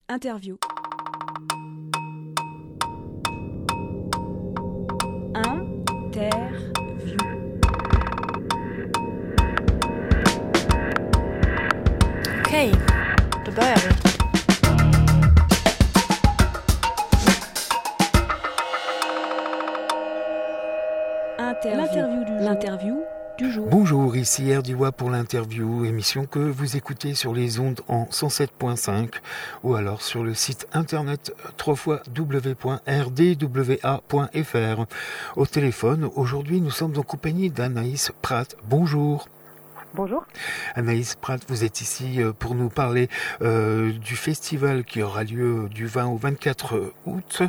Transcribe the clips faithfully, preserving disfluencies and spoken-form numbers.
Interview. Interview. Okej, då börjar vi. Interview. L'interview du jour. L'interview du jour. Bonjour, ici Erdiwa pour l'interview, émission que vous écoutez sur les ondes en cent sept point cinq ou alors sur le site internet w w w point r d w a point f r. Au téléphone, aujourd'hui nous sommes en compagnie d'Anaïs Pratt. Bonjour. Bonjour. Anaïs Pratt, vous êtes ici pour nous parler euh, du festival qui aura lieu du vingt au vingt-quatre août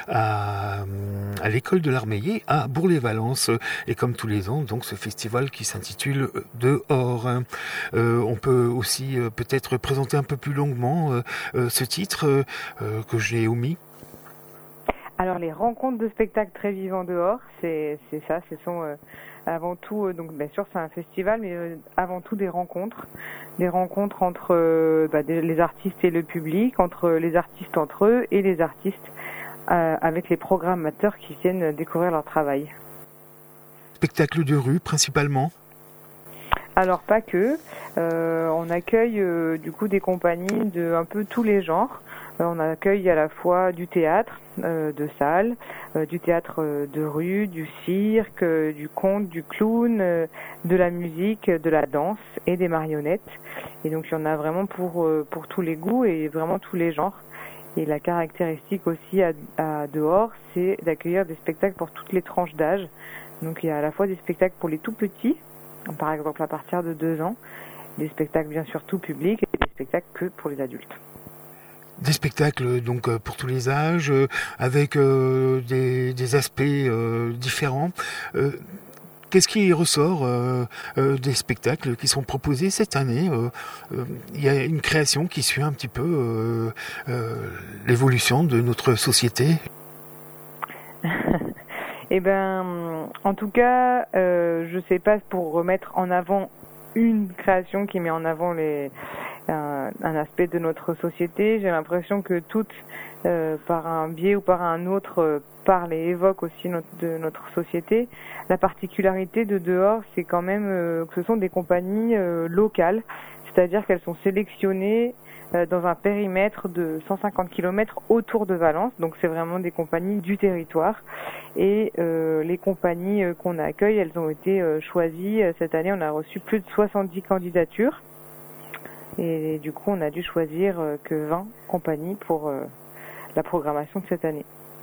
à, à l'école de l'Armeillé à Bourg-les-Valences. Et comme tous les ans, donc ce festival qui s'intitule Dehors. Euh, on peut aussi euh, peut-être présenter un peu plus longuement euh, euh, ce titre euh, que j'ai omis. Alors les rencontres de spectacles très vivants dehors, c'est, c'est ça, ce sont euh, avant tout, euh, donc bien sûr c'est un festival, mais euh, avant tout des rencontres, des rencontres entre euh, bah, des, les artistes et le public, entre les artistes entre eux et les artistes euh, avec les programmateurs qui viennent découvrir leur travail. Spectacles de rue principalement ? Alors pas que, euh, on accueille euh, du coup des compagnies de un peu tous les genres. Euh, on accueille à la fois du théâtre euh, de salle, euh, du théâtre euh, de rue, du cirque, euh, du conte, du clown, euh, de la musique, de la danse et des marionnettes. Et donc il y en a vraiment pour euh, pour tous les goûts et vraiment tous les genres. Et la caractéristique aussi à, à Dehors, c'est d'accueillir des spectacles pour toutes les tranches d'âge. Donc il y a à la fois des spectacles pour les tout petits, par exemple à partir de deux ans, des spectacles bien sûr tout public et des spectacles que pour les adultes. Des spectacles donc pour tous les âges, euh, avec euh, des, des aspects euh, différents. Euh, qu'est-ce qui ressort euh, euh, des spectacles qui sont proposés cette année ? euh, euh, Il y a une création qui suit un petit peu euh, euh, l'évolution de notre société. Eh ben, en tout cas, euh, je sais pas pour remettre en avant une création qui met en avant les un, un aspect de notre société. J'ai l'impression que toutes, euh, par un biais ou par un autre, euh, parlent et évoquent aussi notre, de notre société. La particularité de Dehors, c'est quand même euh, que ce sont des compagnies euh, locales, c'est-à-dire qu'elles sont sélectionnées euh, dans un périmètre de cent cinquante kilomètres autour de Valence. Donc c'est vraiment des compagnies du territoire. Et euh, les compagnies euh, qu'on accueille, elles ont été euh, choisies. Cette année, on a reçu plus de soixante-dix candidatures. Et du coup, on a dû choisir euh, que vingt compagnies pour euh, la programmation de cette année.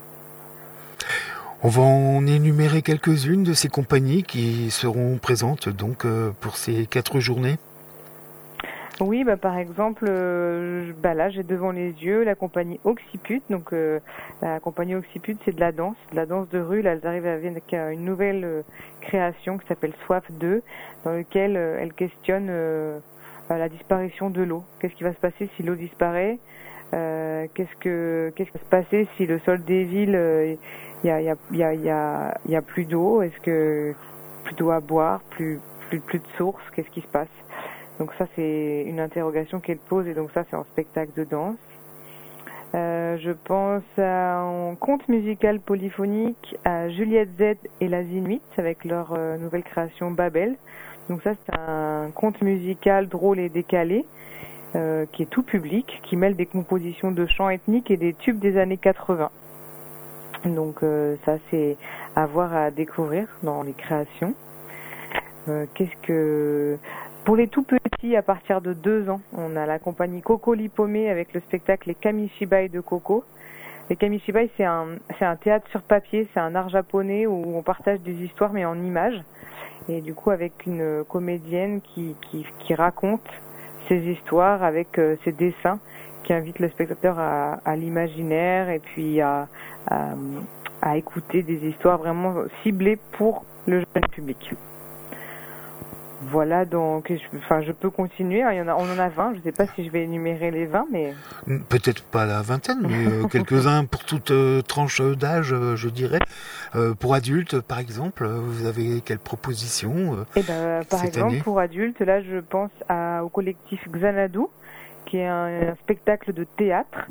On va en énumérer quelques-unes de ces compagnies qui seront présentes donc euh, pour ces quatre journées. Oui, bah, par exemple, euh, bah, là j'ai devant les yeux la compagnie Occiput. Donc euh, la compagnie Occiput, c'est de la danse, de la danse de rue. Là, elles arrivent avec une nouvelle euh, création qui s'appelle Soif deux, dans laquelle euh, elles questionnent euh, la disparition de l'eau. Qu'est-ce qui va se passer si l'eau disparaît ? euh, Qu'est-ce que qu'est-ce qui va se passer si le sol des villes, il euh, y a il y a il y a il y a il y a plus d'eau ? Est-ce que plus d'eau à boire, plus plus plus de sources ? Qu'est-ce qui se passe ? Donc ça, c'est une interrogation qu'elle pose, et donc ça, c'est en spectacle de danse. Euh, je pense à un conte musical polyphonique à Juliette Z et la Zinuit avec leur euh, nouvelle création Babel. Donc ça, c'est un conte musical drôle et décalé euh, qui est tout public, qui mêle des compositions de chants ethniques et des tubes des années quatre-vingts. Donc euh, ça, c'est à voir, à découvrir dans les créations. Euh, qu'est-ce que... Pour les tout petits, à partir de deux ans, on a la compagnie Coco Lipomé avec le spectacle Les Kamishibai de Coco. Les Kamishibai, c'est un, c'est un théâtre sur papier, c'est un art japonais où on partage des histoires mais en images. Et du coup, avec une comédienne qui, qui, qui raconte ces histoires avec euh, ses dessins, qui invite le spectateur à, à l'imaginaire et puis à, à, à écouter des histoires vraiment ciblées pour le jeune public. Voilà, donc, je, enfin, je peux continuer. Il y en a, on en a vingt. Je ne sais pas si je vais énumérer les vingt, mais peut-être pas la vingtaine, mais euh, quelques-uns pour toute euh, tranche d'âge, euh, je dirais. Euh, pour adultes, par exemple, vous avez quelle proposition euh, eh ben, par cette exemple, année ? pour adultes, là, je pense à, au collectif Xanadu, qui est un, un spectacle de théâtre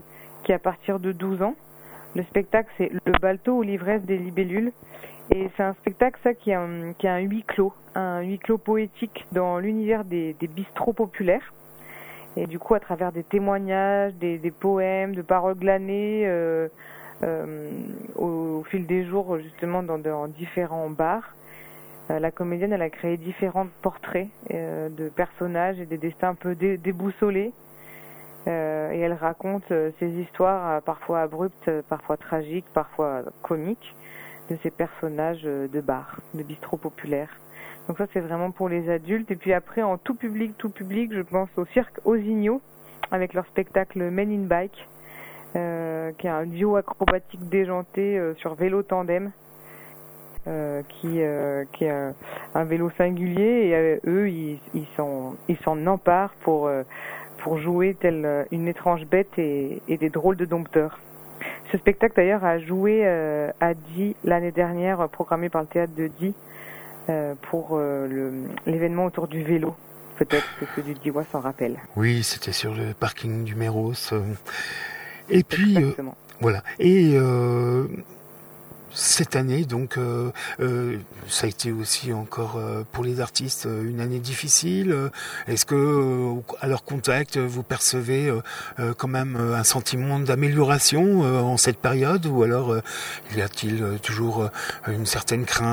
qui est à partir de douze ans. Le spectacle, c'est Le Balto ou l'ivresse des libellules. Et c'est un spectacle, ça, qui a un, qui a un huis clos, un huis clos poétique dans l'univers des, des bistrots populaires. Et du coup, à travers des témoignages, des, des poèmes, de paroles glanées, euh, euh, au, au fil des jours, justement, dans, dans différents bars, euh, la comédienne, elle a créé différents portraits euh, de personnages et des destins un peu dé, déboussolés. Euh, et elle raconte euh, ces histoires, euh, parfois abruptes, euh, parfois tragiques, parfois comiques, de ces personnages euh, de bar, de bistrot populaires. Donc ça, c'est vraiment pour les adultes. Et puis après, en tout public, tout public, je pense au cirque Osigno, avec leur spectacle Men in Bike, euh, qui est un duo acrobatique déjanté euh, sur vélo tandem, euh, qui, euh, qui est un, un vélo singulier. Et euh, eux, ils, ils s'en ils s'en emparent pour, euh, pour jouer telle une étrange bête et, et des drôles de dompteurs. Ce spectacle, d'ailleurs, a joué euh, à Die l'année dernière, programmé par le théâtre de Die, euh, pour euh, le, l'événement autour du vélo. Peut-être que ceux du Diois s'en rappellent. Oui, c'était sur le parking du Méros. Et puis, euh, Exactement. voilà. Et euh, cette année, donc, euh, euh, ça a été aussi encore euh, pour les artistes une année difficile. Est-ce que, euh, à leur contact, vous percevez euh, euh, quand même un sentiment d'amélioration euh, en cette période, ou alors euh, y a-t-il euh, toujours euh, une certaine crainte ?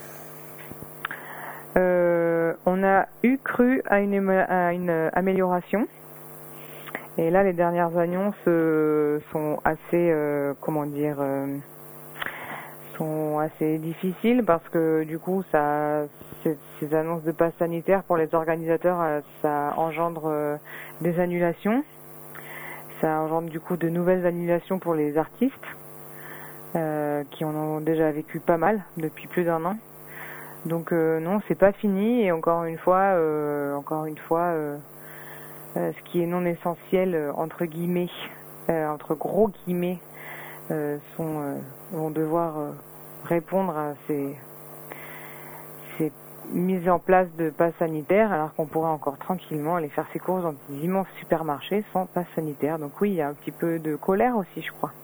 Euh, on a eu cru à une, à une amélioration. Et là, les dernières annonces euh, sont assez, euh, comment dire, euh, sont assez difficiles parce que du coup, ça, ces, ces annonces de passe sanitaire pour les organisateurs, euh, ça engendre euh, des annulations. Ça engendre du coup de nouvelles annulations pour les artistes euh, qui en ont déjà vécu pas mal depuis plus d'un an. Donc euh, non, c'est pas fini et encore une fois, euh, encore une fois, euh, euh, ce qui est non essentiel euh, entre guillemets, euh, entre gros guillemets, euh, sont euh, vont devoir euh, répondre à ces ces mises en place de pass sanitaire, alors qu'on pourrait encore tranquillement aller faire ses courses dans des immenses supermarchés sans pass sanitaire. Donc oui, il y a un petit peu de colère aussi, je crois.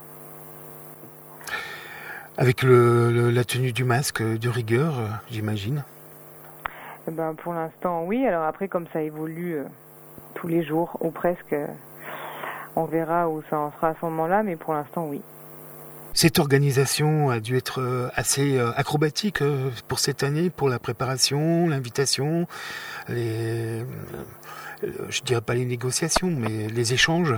Avec le, le, la tenue du masque de rigueur, euh, j'imagine. Eh ben, pour l'instant, oui. Alors après, comme ça évolue euh, tous les jours, ou presque, euh, on verra où ça en sera à ce moment-là, mais pour l'instant, oui. Cette organisation a dû être assez acrobatique pour cette année, pour la préparation, l'invitation, les, je dirais pas les négociations, mais les échanges.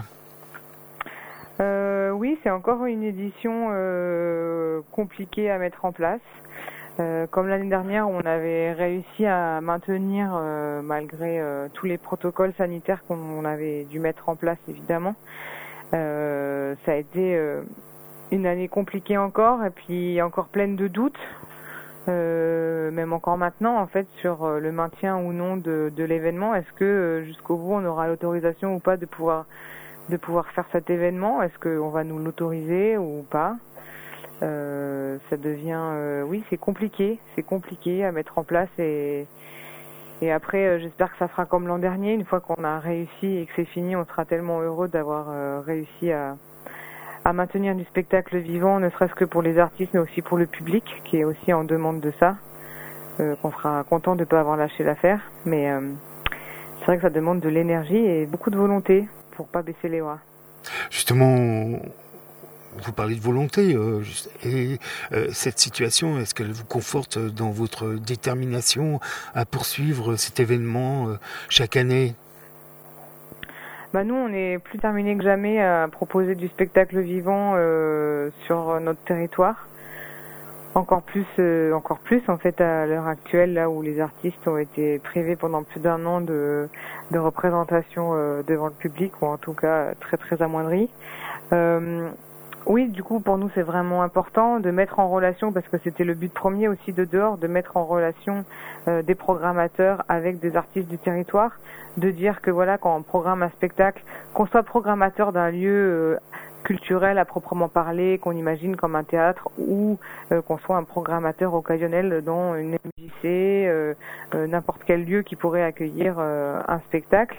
Euh, oui, c'est encore une édition euh, compliquée à mettre en place. Euh, comme l'année dernière, on avait réussi à maintenir, euh, malgré euh, tous les protocoles sanitaires qu'on avait dû mettre en place, évidemment. Euh, ça a été euh, une année compliquée encore, et puis encore pleine de doutes, euh, même encore maintenant, en fait, sur le maintien ou non de, de l'événement. Est-ce que euh, jusqu'au bout, on aura l'autorisation ou pas de pouvoir de pouvoir faire cet événement? Est-ce qu'on va nous l'autoriser ou pas? euh, Ça devient, euh, oui, c'est compliqué, c'est compliqué à mettre en place, et et après, euh, j'espère que ça sera comme l'an dernier. Une fois qu'on a réussi et que c'est fini, on sera tellement heureux d'avoir euh, réussi à à maintenir du spectacle vivant, ne serait-ce que pour les artistes, mais aussi pour le public, qui est aussi en demande de ça, euh, qu'on sera content de ne pas avoir lâché l'affaire. Mais euh, c'est vrai que ça demande de l'énergie et beaucoup de volonté pour pas baisser les bras. Justement, vous parlez de volonté, euh, et euh, cette situation, est-ce qu'elle vous conforte dans votre détermination à poursuivre cet événement euh, chaque année? Bah nous, on est plus terminés que jamais à proposer du spectacle vivant euh, sur notre territoire. Encore plus, euh, encore plus en fait à l'heure actuelle, là où les artistes ont été privés pendant plus d'un an de, de représentation euh, devant le public, ou en tout cas très très amoindris. Euh, oui, du coup, pour nous, c'est vraiment important de mettre en relation, parce que c'était le but premier aussi de Dehors, de mettre en relation euh, des programmateurs avec des artistes du territoire, de dire que voilà, quand on programme un spectacle, qu'on soit programmateur d'un lieu euh, culturel à proprement parler, qu'on imagine comme un théâtre, ou euh, qu'on soit un programmateur occasionnel dans une M J C, euh, euh, n'importe quel lieu qui pourrait accueillir euh, un spectacle,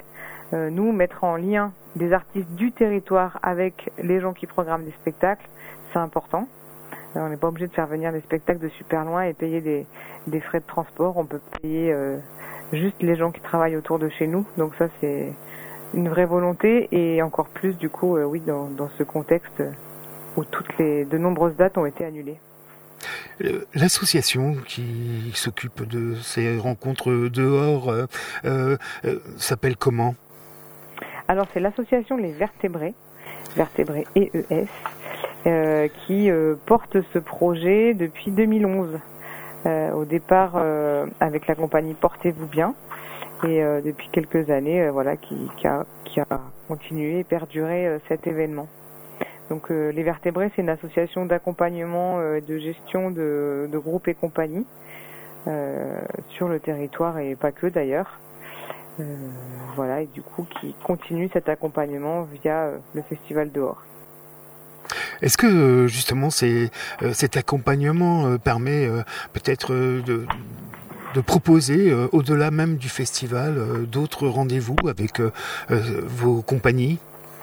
euh, nous, mettre en lien des artistes du territoire avec les gens qui programment des spectacles, c'est important. Alors, on n'est pas obligé de faire venir des spectacles de super loin et payer des, des frais de transport. On peut payer euh, juste les gens qui travaillent autour de chez nous. Donc ça, c'est une vraie volonté et encore plus, du coup, euh, oui, dans, dans ce contexte où toutes les de nombreuses dates ont été annulées. L'association qui s'occupe de ces rencontres dehors euh, euh, s'appelle comment ? Alors c'est l'association Les Vertébrés, Vertébrés E E S, euh, qui euh, porte ce projet depuis deux mille onze. Euh, au départ euh, avec la compagnie Portez-vous bien et euh, depuis quelques années, euh, voilà, qui, qui, a, qui a continué et perduré euh, cet événement. Donc euh, les Vertébrés, c'est une association d'accompagnement et euh, de gestion de, de groupes et compagnies euh, sur le territoire et pas que d'ailleurs. Euh, voilà, et du coup qui continue cet accompagnement via euh, le festival dehors. Est-ce que justement c'est, euh, cet accompagnement euh, permet euh, peut-être euh, de, de proposer euh, au-delà même du festival euh, d'autres rendez-vous avec euh, euh, vos compagnies ?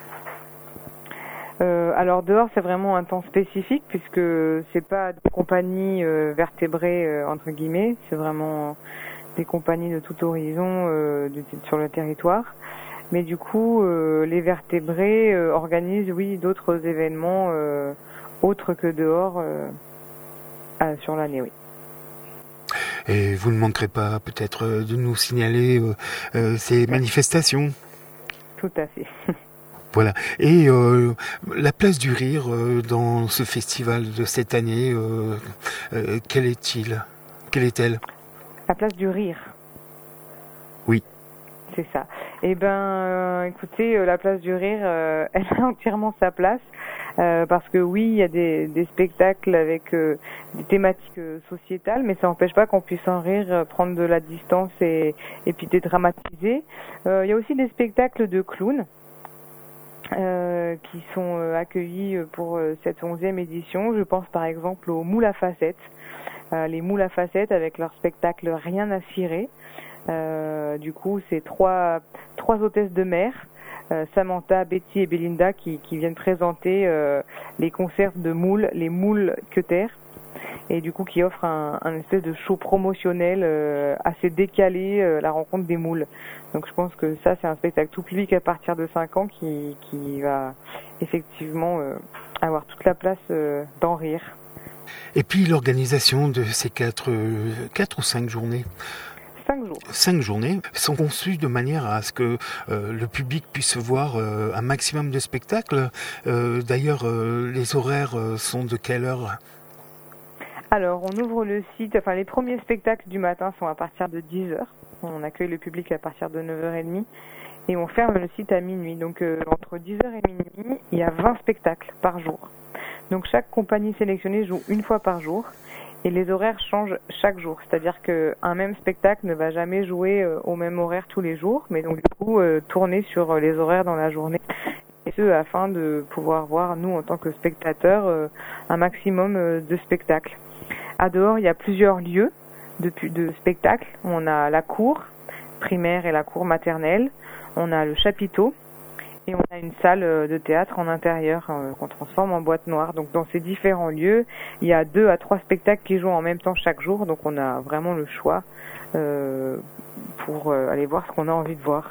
Euh, alors dehors c'est vraiment un temps spécifique puisque c'est pas des compagnies euh, vertébrées euh, entre guillemets, c'est vraiment des compagnies de tout horizon euh, du, sur le territoire. Mais du coup euh, les vertébrés euh, organisent oui d'autres événements euh, autres que dehors euh, à, sur l'année, oui. Et vous ne manquerez pas peut-être de nous signaler euh, euh, ces manifestations ? Tout à fait. Voilà. Et euh, la place du rire euh, dans ce festival de cette année, euh, euh, quel est-il ? Quelle est-elle ? La place du rire. Oui. C'est ça. Eh ben, euh, écoutez, euh, la place du rire, euh, elle a entièrement sa place euh, parce que oui, il y a des, des spectacles avec euh, des thématiques euh, sociétales, mais ça n'empêche pas qu'on puisse en rire, euh, prendre de la distance et, et puis dédramatiser. Euh, il y a aussi des spectacles de clowns. Euh, qui sont euh, accueillis pour euh, cette onzième édition. Je pense par exemple aux moules à facettes. Euh, les moules à facettes avec leur spectacle Rien à cirer. Euh, du coup, c'est trois, trois hôtesses de mer, euh, Samantha, Betty et Belinda, qui, qui viennent présenter euh, les conserves de moules, les moules Cutter, et du coup qui offrent un, un espèce de show promotionnel euh, assez décalé, euh, la rencontre des moules. Donc je pense que ça, c'est un spectacle tout public à partir de cinq ans qui, qui va effectivement euh, avoir toute la place euh, d'en rire. Et puis l'organisation de ces quatre, euh, quatre ou cinq journées Cinq jours. Cinq journées sont conçues de manière à ce que euh, le public puisse voir euh, un maximum de spectacles. Euh, d'ailleurs, euh, les horaires euh, sont de quelle heure ? Alors, on ouvre le site, enfin les premiers spectacles du matin sont à partir de dix heures. On accueille le public à partir de neuf heures trente et on ferme le site à minuit. Donc, euh, entre dix heures et minuit, il y a vingt spectacles par jour. Donc, chaque compagnie sélectionnée joue une fois par jour. Et les horaires changent chaque jour, c'est-à-dire qu'un même spectacle ne va jamais jouer euh, au même horaire tous les jours, mais donc du coup euh, tourner sur euh, les horaires dans la journée, et ce afin de pouvoir voir, nous en tant que spectateurs, euh, un maximum euh, de spectacles. À dehors, il y a plusieurs lieux de, de spectacles. On a la cour primaire et la cour maternelle, on a le chapiteau, et on a une salle de théâtre en intérieur euh, qu'on transforme en boîte noire. Donc dans ces différents lieux, il y a deux à trois spectacles qui jouent en même temps chaque jour. Donc on a vraiment le choix euh, pour euh, aller voir ce qu'on a envie de voir.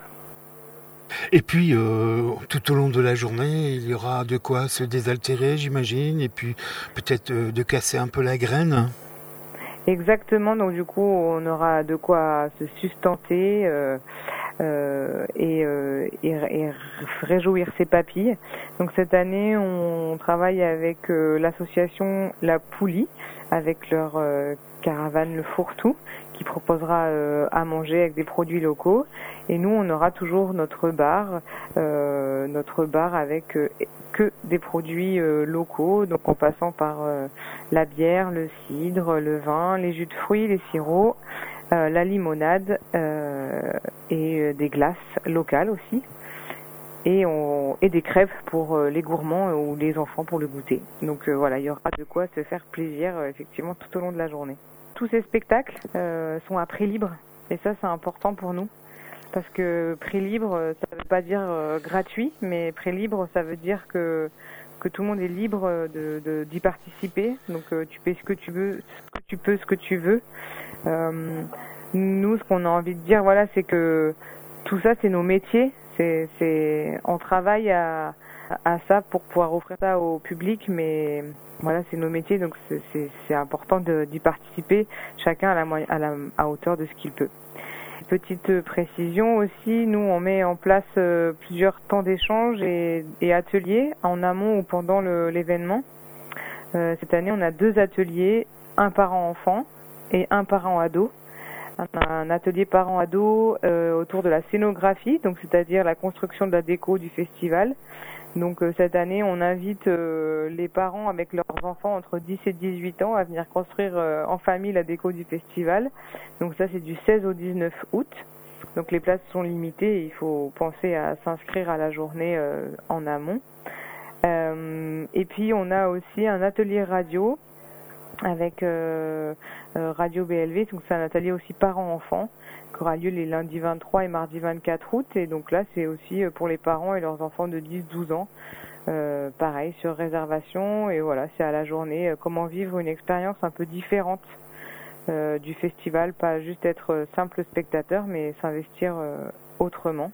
Et puis, euh, tout au long de la journée, il y aura de quoi se désaltérer, j'imagine, et puis peut-être euh, de casser un peu la graine. Exactement, donc du coup, on aura de quoi se sustenter euh, euh, et, euh, et, et réjouir ses papilles. Donc cette année, on travaille avec euh, l'association La Poulie, avec leur euh, caravane Le Fourre-Tout, qui proposera euh, à manger avec des produits locaux. Et nous, on aura toujours notre bar, euh, notre bar avec euh, que des produits euh, locaux, donc en passant par euh, la bière, le cidre, le vin, les jus de fruits, les sirops, euh, la limonade euh, et euh, des glaces locales aussi. Et, on, et des crêpes pour euh, les gourmands ou les enfants pour le goûter. Donc euh, voilà, il y aura de quoi se faire plaisir euh, effectivement tout au long de la journée. Tous ces spectacles euh, sont à prix libre et ça c'est important pour nous Parce que prix libre, ça ne veut pas dire euh, gratuit, mais prix libre, ça veut dire que, que tout le monde est libre de, de, d'y participer. Donc euh, tu payes ce que tu veux, ce que tu peux, ce que tu veux. Euh, nous, ce qu'on a envie de dire, voilà, c'est que tout ça, c'est nos métiers. C'est, c'est, on travaille à, à ça pour pouvoir offrir ça au public, mais voilà, c'est nos métiers, donc c'est, c'est, c'est important de, d'y participer, chacun à, la, à, la, à hauteur de ce qu'il peut. Petite précision aussi, nous on met en place euh, plusieurs temps d'échange et, et ateliers en amont ou pendant le, l'événement. Euh, cette année on a deux ateliers, un parent-enfant et un parent-ado. Un, un atelier parent-ado euh, autour de la scénographie, donc c'est-à-dire la construction de la déco du festival. Donc euh, cette année on invite euh, les parents avec leurs enfants entre dix et dix-huit ans à venir construire euh, en famille la déco du festival. Donc ça c'est du seize au dix-neuf août. Donc les places sont limitées et il faut penser à s'inscrire à la journée euh, en amont. Euh, et puis on a aussi un atelier radio avec euh, euh, Radio B L V, donc c'est un atelier aussi parents-enfants qui aura lieu les lundis vingt-trois et mardi vingt-quatre août, et donc là c'est aussi pour les parents et leurs enfants de dix à douze ans, euh, pareil sur réservation, et voilà, c'est à la journée, euh, comment vivre une expérience un peu différente euh, du festival, pas juste être simple spectateur mais s'investir euh, autrement.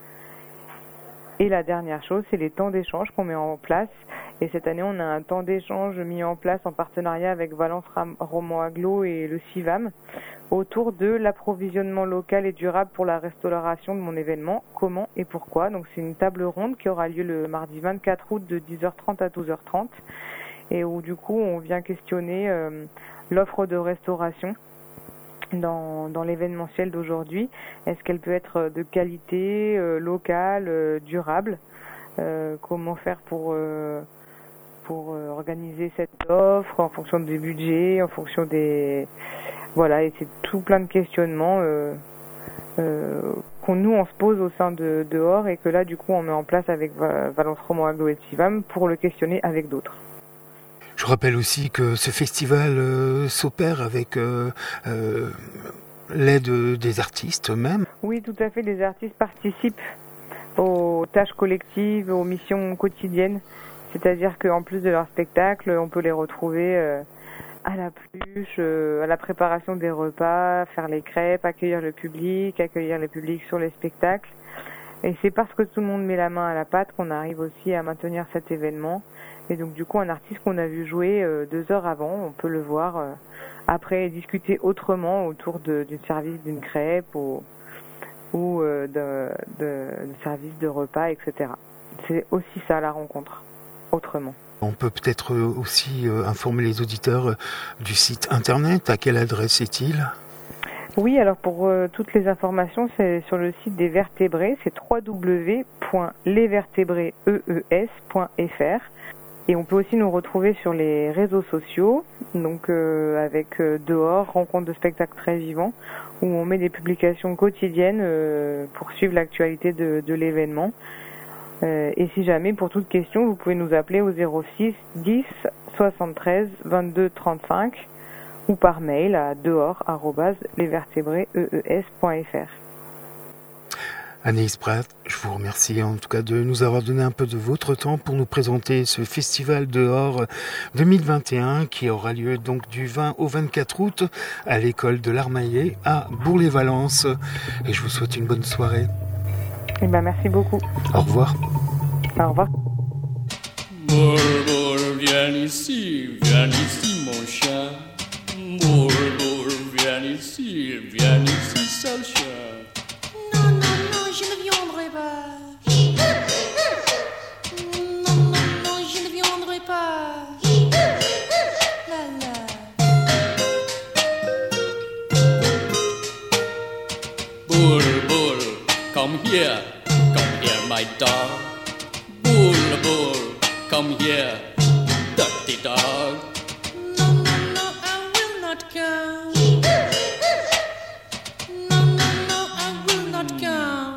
Et la dernière chose, c'est les temps d'échange qu'on met en place. Et cette année, on a un temps d'échange mis en place en partenariat avec Valence Roman Agglo et le CIVAM autour de l'approvisionnement local et durable pour la restauration de mon événement. Comment et pourquoi? Donc c'est une table ronde qui aura lieu le mardi vingt-quatre août de dix heures trente à douze heures trente et où du coup on vient questionner euh, l'offre de restauration dans, dans l'événementiel d'aujourd'hui. Est-ce qu'elle peut être de qualité, euh, locale, euh, durable? euh, Comment faire pour... Euh, pour euh, organiser cette offre en fonction des budgets, en fonction des... Voilà, et c'est tout plein de questionnements euh, euh, qu'on nous, on se pose au sein de dehors et que là, du coup, on met en place avec Valence Roman Agglo et Civam pour le questionner avec d'autres. Je rappelle aussi que ce festival euh, s'opère avec euh, euh, l'aide des artistes eux-mêmes. Oui, tout à fait, les artistes participent aux tâches collectives, aux missions quotidiennes. C'est-à-dire qu'en plus de leur spectacle, on peut les retrouver euh, à la pluche, euh, à la préparation des repas, faire les crêpes, accueillir le public, accueillir le public sur les spectacles. Et c'est parce que tout le monde met la main à la pâte qu'on arrive aussi à maintenir cet événement. Et donc du coup, un artiste qu'on a vu jouer euh, deux heures avant, on peut le voir euh, après discuter autrement autour de, du service d'une crêpe ou, ou euh, de, de, de service de repas, et cetera. C'est aussi ça la rencontre. Autrement. On peut peut-être aussi informer les auditeurs du site internet. À quelle adresse est-il? Oui, alors pour euh, toutes les informations, c'est sur le site des Vertébrés, c'est w w w point les vertébrés point f r. Et on peut aussi nous retrouver sur les réseaux sociaux, donc euh, avec euh, Dehors, rencontre de spectacles très vivants, où on met des publications quotidiennes euh, pour suivre l'actualité de, de l'événement. Euh, et si jamais, pour toute question, vous pouvez nous appeler au zéro six dix soixante-treize vingt-deux trente-cinq ou par mail à dehors arobase les vertébrés point f r. Anaïs Pratt, je vous remercie en tout cas de nous avoir donné un peu de votre temps pour nous présenter ce festival Dehors deux mille vingt et un qui aura lieu donc du vingt au vingt-quatre août à l'école de l'Armaillé à Bourg-les-Valences. Et je vous souhaite une bonne soirée. Eh ben, merci beaucoup. Au revoir. Au revoir. Bour, bour, viens ici, viens ici mon chat. Bour, bour, viens ici, viens ici sale chat. Non, non, non, je ne viendrai pas. Non, non, non, je ne viendrai pas. La, la. Bour, bour, come here, come here my dog. Bour, bour, come here, dirty dog. No, no, no, I will not come. No, no, no, I will not come.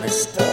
Crystal.